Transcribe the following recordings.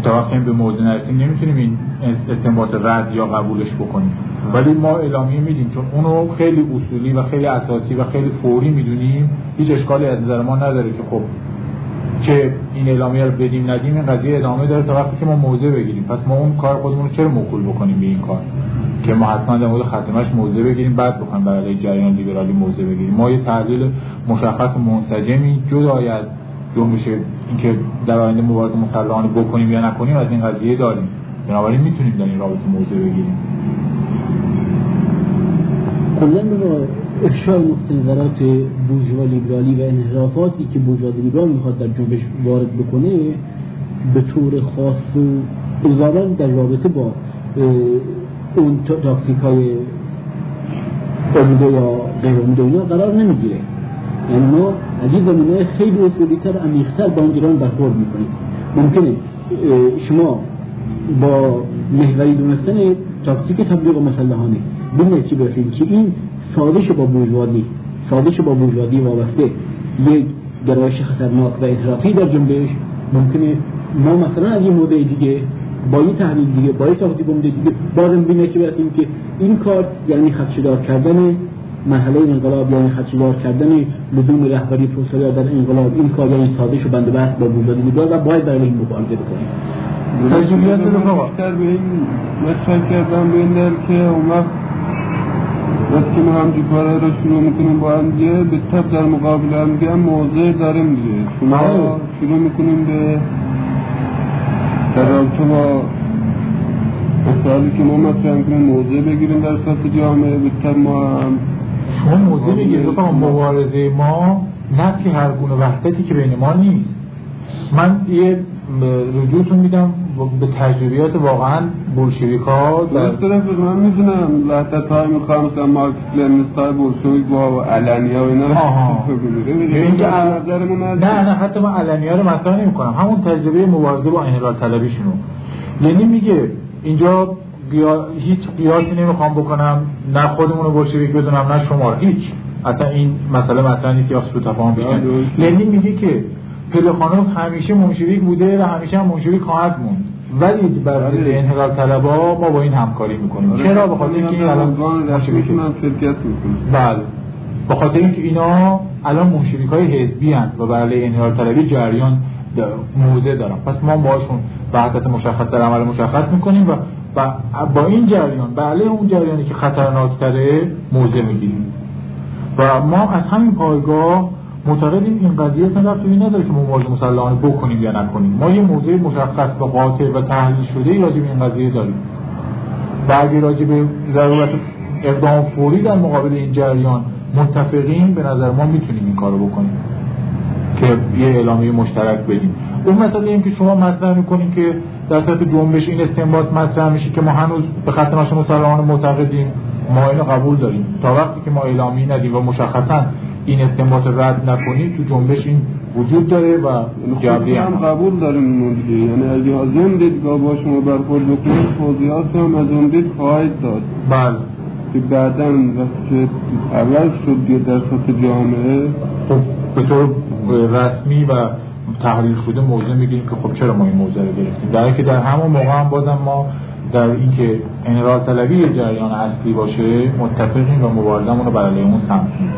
تا وقتی به موضوع نرسیم نمیتونیم این استنباط رد یا قبولش بکنیم. ولی ما اعلامیه میدیم چون اونو خیلی اصولی و خیلی اساسی و خیلی فوری میدونیم، هیچ اشکالی از نظر ما نداره که خب که این اعلامیه رو بدیم ندیم این قضیه ادامه داره تا وقتی که ما موضع بگیریم. پس ما اون کار خودمون رو چرا موکول بکنیم به این کار که ما حتما در مورد خاتمش موضع بگیریم بعد بخوایم برای جریان لیبرالی موضع بگیریم. ما یه تحلیل مشخص و منسجمی جدای از جنبش اینکه در آینده مبارزه مسلحانه بکنیم یا نکنیم از این قضیه داریم، بنابراین میتونیم در این رابطه موضع بگیریم. کلاً برای افشای نقطه نظرات بورژوا لیبرالی و انحرافاتی که بورژوا لیبرال میخواد در جنبش وارد بکنه به طور خاص و اضافاً در رابطه با اون تاکتیک‌های امیده یا غیر امیده اینا قرار نمیگیره. یعنی ما از این زمینه خیلی اصولی‌تر عمیق‌تر با اون جریان برخورد میکنیم. ممکنه شما با محوری دونستن تاکتیک تبلیغ مسلحانه ببینید چی برسید که این سازش با بورژوازی وابسته یک گرایش خطرناک و انحرافی در جنبش ممکنه ما مثلا از این مورد دیگه با این تحلیل دیگه با این تاکتیک دیگه بازم ببینید که برسیم که این کار یعنی خدشه‌دار کردن مرحله انقلاب، یعنی خدشه‌دار کردن لزوم رهبری پروسریا در انقلاب، این کار یعنی سازش و بندوبست با بورژوازی و باید برای این مبارزه بکنیم. تجربیات رو بیشتر به این مطرح کردم به این در که اون وقتی ما همچی کارها رو شروع میکنیم با هم دیگه به طب در مقابل هم دیگه موضع داریم دیگه. شما شروع میکنیم به در رابطه با مسائلی که ما مطرح میکنیم موضع بگیریم در سطح جامعه. به طب ما هم شما موضع بگیرید با مبارزه ما نفی هر گونه وحدتی که بین ما نیست. من یه رجوعتون میدم به تجربیات واقعا بولشویک‌ها در طرف من میدونم وحدت‌های میخوام مثلا مارکس لنینیست‌های بولشویک با علنی‌ها و اینا رو نه حتی من علنی‌ها رو مطرح نمی‌کنم، همون تجربه مبارزه با انحلال طلبیشونو. یعنی میگه اینجا هیچ قیاسی نمیخوام بکنم، نه خودمون رو بولشویک بدونم نه شما، هیچ اصلا این مسئله مطرح نیست یا سوء تفاهم بشه. لنین میگه که پلخانوف همیشه منشویک بوده و همیشه هم منشویک خواهد موند، ولی برای انحلال طلبا ما با این همکاری میکنیم. چرا؟ به خاطر اینکه الان منشویک من شرکت میکنم. بله، به خاطر اینکه اینا الان منشویک‌های حزبی هستند و برای انحلال طلبی جریان موضع دارن. پس ما باهاشون وحدت مشخص در عمل مشخص میکنیم و با این جریان بله اون جریانی که خطرناک‌تره موضع میگیریم و ما از همین پایگاه معتقدیم این قضیه اصلا ربطی نداره که مبارزه مسلحانه بکنیم یا نکنیم. ما یه موضع مشخص و قاطع و تحلیل شده راجع به این قضیه داریم و اگه راجع به ضرورت اقدام فوری در مقابل این جریان متفقیم به نظر ما میتونیم این کارو بکنیم که یه اعلامیه مشترک بدیم. اون مسئله این که شما مطرح میکنین که در سطح جنبش این استنباط مطرح میشه که ما هنوز به خط ناش مسلحانه معتقدیم، ما اینو قبول داریم تا وقتی که ما اعلامیه ندیم و مشخصا این استنباط رد نکنید تو جنبش این وجود داره و جبری هم قبول داریم اون دیگه. یعنی اگه از اون دیدگاه با شما برخورد بکنید توضیحات هم از اون دید خواهید داد. بله که بعداً وقتی عوض شد دیگه در سطح جامعه خب به طور رسمی و تحلیل شده موضوع میگیریم که خب چرا ما این موضوع رو گرفتیم، در حالی که در همون موقع هم بازم ما در اینکه انحلال طلبی جریان اصلی باشه متفقیم و مبارزمون رو برای اون سمت می‌بریم.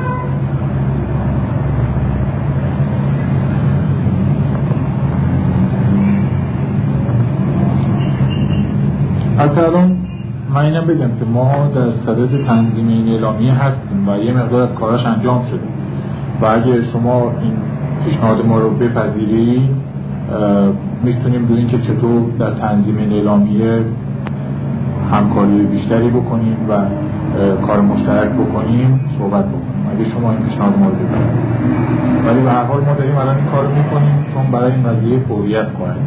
حتی الان من اینم بگم که ما در صدد تنظیم این اعلامیه هستیم و یه مقدار از کاراش انجام شده و اگه شما این پیشنهاد ما رو بپذیرید میتونیم روی این که چطور در تنظیم این اعلامیه همکاری بیشتری بکنیم و کار مشترک بکنیم صحبت بکنیم اگه شما این پیشنهاد ما رو بپذیرید. ولی به هر حال ما داریم الان این کار رو میکنیم چون برای این قضیه فوریت کنیم.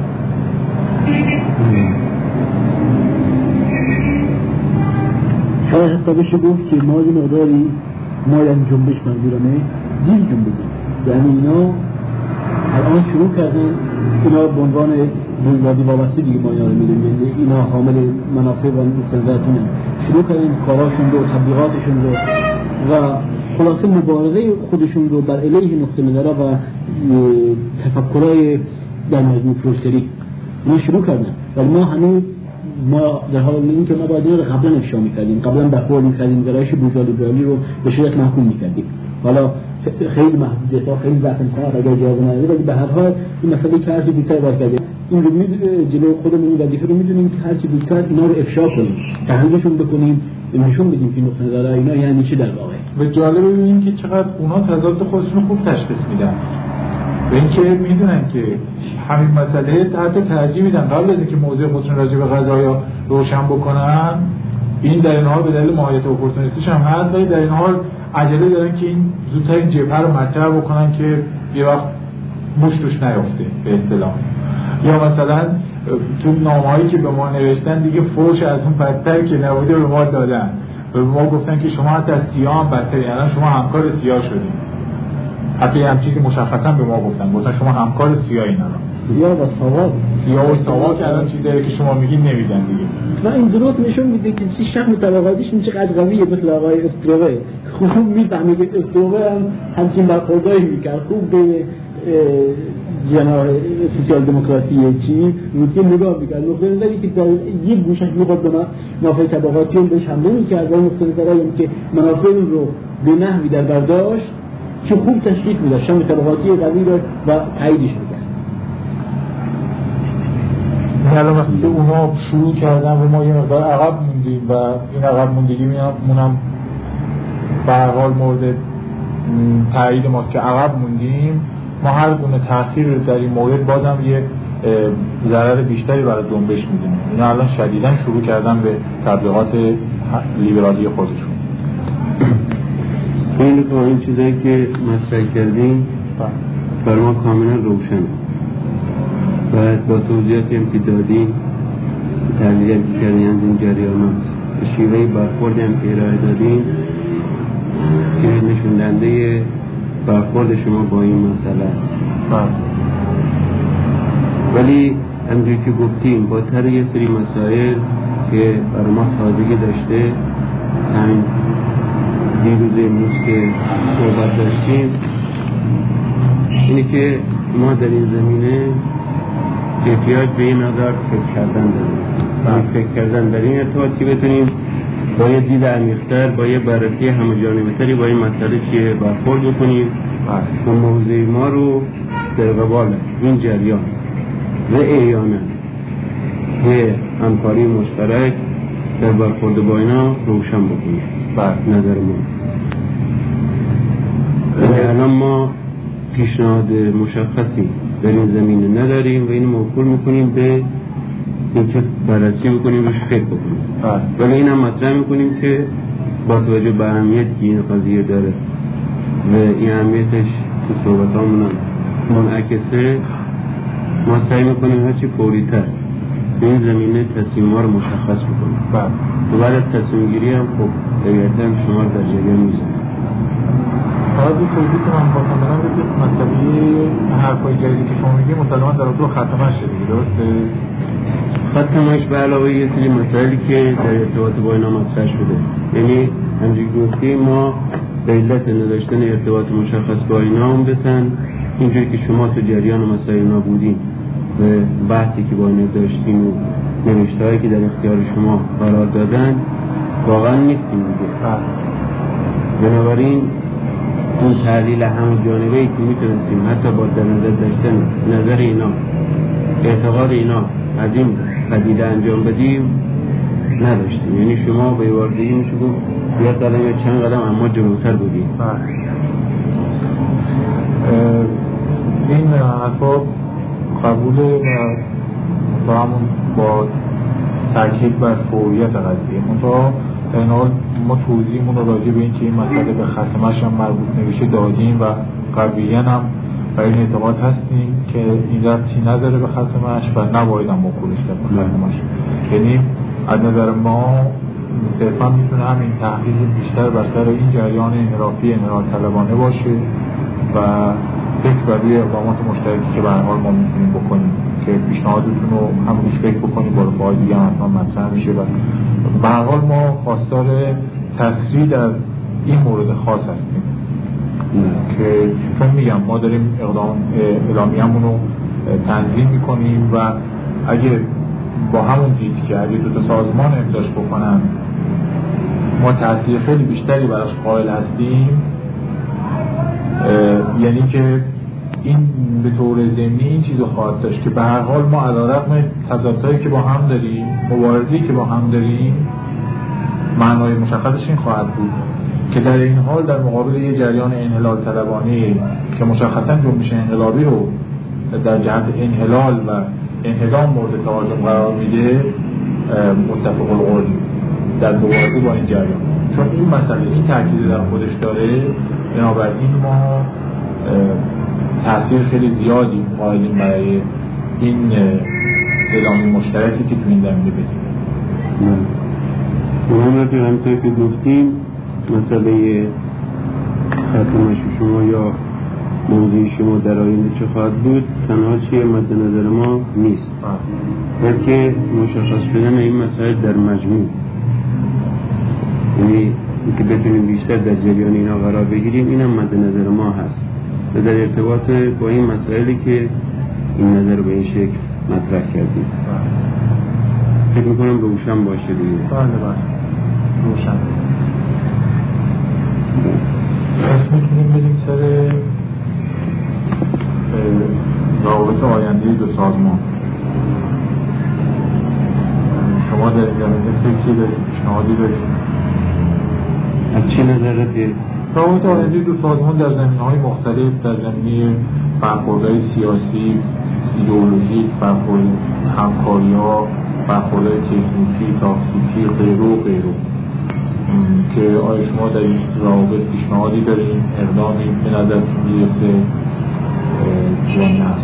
شاید حتی بشه گفت که ما یه مقداری مایان جنبش منظورمه دیر جنبشیم، یعنی اینا الان شروع کردن اینا به عنوان بنیادی وابسته دیگه ما اینا رو میدونیم، یعنی اینا حامل منافع و مستلزماتونه شروع کردن کاراشون رو تبلیغاتشون رو و خلاصه مبارزه خودشون رو بر علیه نقطه نظرها و تفکرهای در مجموع پروسری ما شروع کردن ولی ما هنوز در حال این که ما باید این رو قبلا افشا میکردیم، قبلا برخورد میکردیم، گرایش بورژوا لیبرالی رو به شدت محکوم میکردیم. حالا خیلی محدودیت ها، خیلی زخم ساعت اگر اجازه نداره، ولی به هر حال این مسئله که هرچی بیشتر باید کرده این رو جلو خودمون این وظیفه رو میدونیم که هرچی بیشتر اینا رو افشا کنیم، تحلیلشون بکنیم، نشون بدیم که نقطه نظر اینا یعنی چی در واقع. به جالب ببینیم که چقدر اونا تضاد خودشون خوب تشخیص میدن. به اینکه میدونن که همین مسئله حتی ترجیح میدن قبل از اینکه موضوع خودشون راجع به قضایا روشن بکنن، این در این حال به دلیل ماهیت اپورتونیستیش هم هست، ولی در این حال عجله دارن که این زودتر این جبهه رو مطرح بکنن که یه وقت موش توش نیفته به اصطلاح. یا مثلا تو نامه‌هایی که به ما نوشتن دیگه فوش از اون بدتر که نبوده به ما دادن، به ما گفتن که شما حتی از سیاه هم بدتر، یعنی شما همکار سیاه شدید. حتی هم چیزی مشخصا به ما گفتن شما همکار سیاه اینا رو. سیاه و ساواک الان چیزایی که شما میگین نمیدن دیگه. و این درست نشون میده که شخص طبقاتیش چقدر قویه، مثل آقای استروه. خوب میفهمه که استروه هم همچین برخوردایی میکرد، خوب به جناح سوسیال دموکراسی چی روتین نگاه میکرد. نقطه نظری که در یک گوشش میخواد به منافع طبقاتی هم بهش حمله میکرد و نقطه نظری که منافع رو به نحوی در برداشت که خوب تشکیل میداد، شام طبقاتی قوی رو و تاییدش میکرد. الان وقتی که اونا شروع کردن و ما یه مقدار عقب موندیم و این عقب موندگی مونم به هر حال مورد تایید ماست که عقب موندیم، ما هر گونه تأخیر در این مورد بازم یه ضرر بیشتری برای جنبش میدیم. اینا الان شدیداً شروع کردن به تبلیغات لیبرالی خودشون. این چیزایی که مطرح کردیم برای ما کاملا روشنه و با توضیحاتی هم که دادیم، تحلیلی هم که کردیم از این جریانات، شیوه برخوردی هم که ارائه دادیم که نشون دهنده برخورد شما با این مسئله است. ولی همونجوری که گفتیم با طرح یه سری مسائل که برای ما تازگی داشته، همین دیروز امروز که صحبت داشتیم، اینه که ما در این زمینه احتیاج به این مقدار فکر کردن داریم. فکر کردن در این ارتباط که بتونیم با یه دید عمیق‌تر، با یه بررسی همه‌جانبه‌تری با این مسئله چیه برخورد بکنیم و موضوع ما رو در قبال این جریان و اعیانا یه همکاری مشترک در برخورد با اینا روشن بکنیم. نظر ما الان ما پیشنهاد مشخصی در این زمینه نداریم و این موکول میکنیم به اینکه بررسی بکنیم روش فکر بکنیم، ولی این هم مطرح میکنیم که با توجه به اهمیت که این قضیه داره و این اهمیتش تو صحبت همون منعکسه، ما سعی میکنیم هرچی فوری‌تر به این زمینه تصمیم ها رو مشخص بکنیم و بعد از تصمیم گیری هم خب طبیعتاً شما رو در جریان میذاریم. حالا دو توضیح که من خواستم بدم بگید مسئله حرفای جدیدی که شما میگید مسلماً در تو ختمش شده دیگه، درسته؟ ختمش به علاوه یه سری مسائلی که در ارتباط با اینا مطرح شده، یعنی همونجوری گفتیم ما به علت نداشتن ارتباط مشخص با اینا عمدتاً اینجوری که شما تو جریان مسائل اینا بودین و بحثی که با اینا داشتین و نوشته‌هایی که در اختیار شما قرار دادن واقعا نیستیم دیگه. بنابراین اون تحلیل همه‌جانبه‌ای که میتونستیم حتی با در نظر داشتن نظر اینا، اعتقاد اینا از این پدیده انجام بدیم نداشتیم. یعنی شما به واردگی میشه گفت یا قدم یا چند قدم اما جلوتر بودیم. این حرفا قبوله و همون با تاکید بر فوریت قضیه منطقه در حال ما توضیحمون رو راجع به این که این مسئله به ختمش هم مربوط نمیشه دادیم و قویاً هم برای این اعتقاد هستیم که این ربطی نداره به ختمش و نباید هم موکولش کرد به ختمش. یعنی از نظر ما صرفا میتونه همین تحقیق بیشتر بر سر این جریان انحرافی انحراف طلبانه باشه و فکر بر روی اقدامات مشترکی که به هر حال ما میتونیم بکنیم که پیشنهادتون رو هم روش فکر بکنیم، با رفاهای دیگه هم حتما مطرح میشه و به هر حال ما خواستار تسریع در این مورد خاص هستیم که چون میگم ما داریم اعلامیه‌مون رو تنظیم میکنیم و اگه با همون دید که اگه دو تا سازمان امضاش بکنن ما تأثیر خیلی بیشتری براش قائل هستیم، یعنی که این به طور ضمنی این چیزو خواهد داشت که به هر حال ما علیرغم تضادهایی که با هم داریم، مبارزه‌ای که با هم داریم، معنای مشخصش این خواهد بود که در این حال در مقابل یه جریان انحلال طلبانه که مشخصاً جنبش انقلابی رو در جهت انحلال و انهدام مورد تهاجم قرار میده، متفق القول در مبارزه با این جریان. چون این مسئله این تاکید در خودش داره، بنابراین ما تأثیر خیلی زیادی قائلیم برای این اعلامیه مشترکی که تو این زمینه بدیم. محمد همونطور که گفتیم مسئله ختم شما یا موضوع شما در آینده چه خواهد بود تنها چیه مد نظر ما نیست، بلکه مشخص شدن این مسائل در مجموع، یعنی اینکه بتونیم بیشتر در جریان اینا قرار بگیریم، اینم مد نظر ما هست و در ارتباط با این مسائلی که این نظر به این شکل مطرح کردیم. فکر میکنم روشن باشه دیگه. بله روشن. پس میتونیم بریم سر روابط آینده دو سازمان. شما در این زمینه فکری دارید، پیشنهادی دارید؟ از چه نظرتی؟ روابط آینده دو سازمان در زمینه‌های مختلف، در زمینه برخوردهای سیاسی، ایدئولوژیک، برخورد همکاری‌ها، برخوردهای تکنیکی، تاکتیکی، غیره که آیا شما در این روابط پیشنهادی دارین، اقدامی به نظرتون میرسه یا نه؟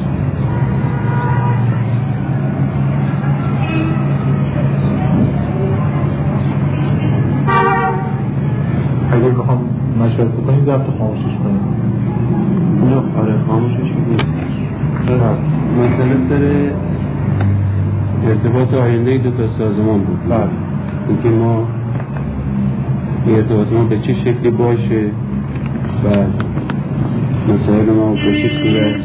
اگر بخوام مشورت بکنیم ضبط خاموشش کنیم. نه آره خاموشش کنیم. مسئله سر ارتباط آینده دو تا سازمان بود. اینکه ما ارتباط ما به چه شکلی باشه و مسائل ما به چه صورت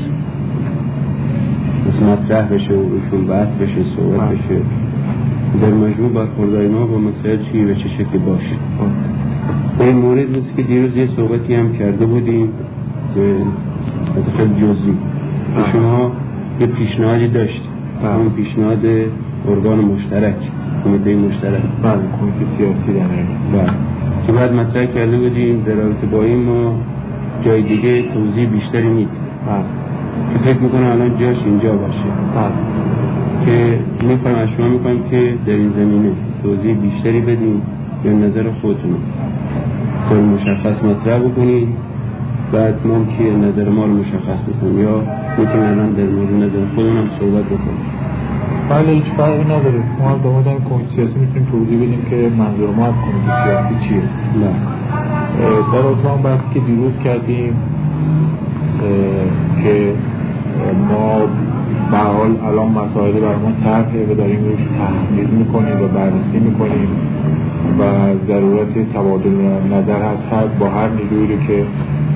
مطرح بشه و روشون بحث بشه، صحبت بشه، در مجموع برخوردهای ما با مسائل چی و چه شکلی باشه. در این مورد نیست که دیروز یه صحبتی هم کرده بودیم که خیلی جزئی شما یه پیشنهادی داشت، اون پیشنهاد ارگان مشترک، کمیته مشترک، کمیته سیاسی در که بعد مطرح کرده بودیم در رابطه با این ما جای دیگه توضیح بیشتری نیست که فکر میکنم الان جاش اینجا باشه که میخوایم از شما میکنم که در این زمینه توضیح بیشتری بدیم یا نظر خودتون طور مشخص مطرح بکنید، بعد ما که نظر ما رو مشخص بکنیم یا میتونیم الان در مورد نظر خودمون صحبت بکنیم. بله هیچ فرقی نداره، ما هم در مورد کمیته سیاسی میتونیم توضیح بدیم که منظور ما از کمیته سیاسی چیه. نه در اتمام بحثی که دیروز کردیم که ما به حال الان مسائلی برای ما طرحه و داریم روش تحلیل میکنیم و بررسی میکنیم و ضرورت تبادل نظر هست با هر نیرویی رو که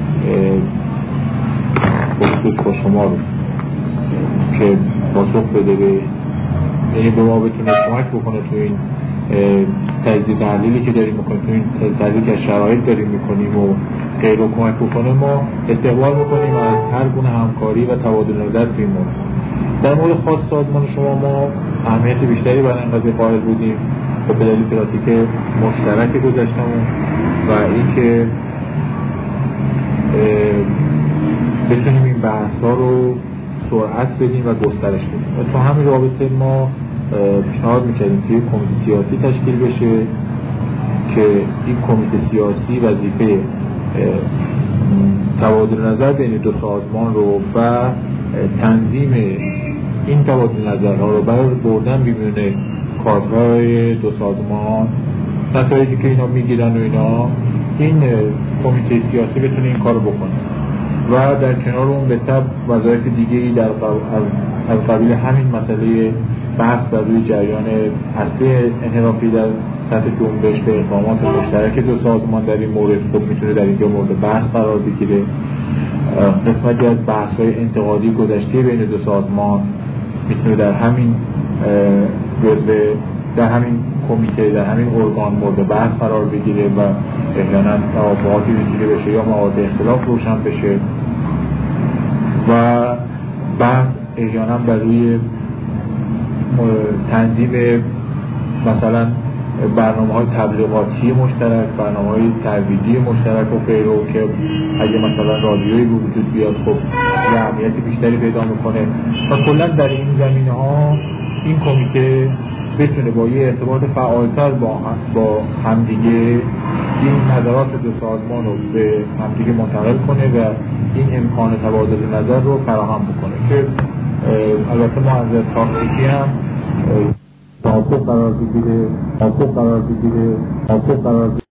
بخصوص با شما رو که پاسخ بده به ما بتونه کمک بکنه تو این تجزیه تحلیلی که داریم میکنیم، تو این تحلیلی که شرایط داریم میکنیم و غیر رو کمک بکنه ما استقبال میکنیم از هر گونه همکاری و تبادل نظر توی مورد. در مورد خاص سازمان شما ما اهمیت بیشتری برای این قضیه قائل بودیم به دلیل پراتیک مشترک گذشتمون و اینکه بتونیم این بحث‌ها رو سرعت بدیم و گسترش بدیم و تو همین رابطه ما پیشنهاد میکردیم که یک کمیته سیاسی تشکیل بشه که این کمیته سیاسی وظیفه تبادل نظر بین دو سازمان رو و تنظیم این تبادل نظرها رو برای بردن بیرون کارهای دو سازمان، نتایجی که اینا میگیرن و اینا، این کمیته سیاسی بتونه این کار رو بکنه و در کنار اون به تبع وظایف دیگه‌ای از قبیل همین مسئله بحث بر روی جریان هسته انحرافی در سطح جنبش به اقدامات مشترک دو سازمان در این مورد خب میتونه در اینجا مورد بحث قرار بگیره. قسمتی از بحث‌های انتقادی گذشته بین دو سازمان میتونه در همین جزء در همین کمیته، در همین ارگان مورد بحث قرار بگیره و احیانا توافقاتی رسیده بشه یا موارد اختلاف روشن بشه و بعد احیانا بر روی تنظیم مثلا برنامه‌های تبلیغاتی مشترک، برنامه‌های ترویجی مشترک و غیره که اگه مثلا رادیویی به وجود بیاد خب یه اهمیت بیشتری پیدا میکنه و کلا در این زمینه‌ها این کمیته بتونه با یه ارتباط فعالتر با همدیگه این نظرات دو سازمان رو به همدیگه منتقل کنه و این امکان تبادل نظر رو فراهم بکنه که البته ما از تاکتیکی هم توافق قرار بگیره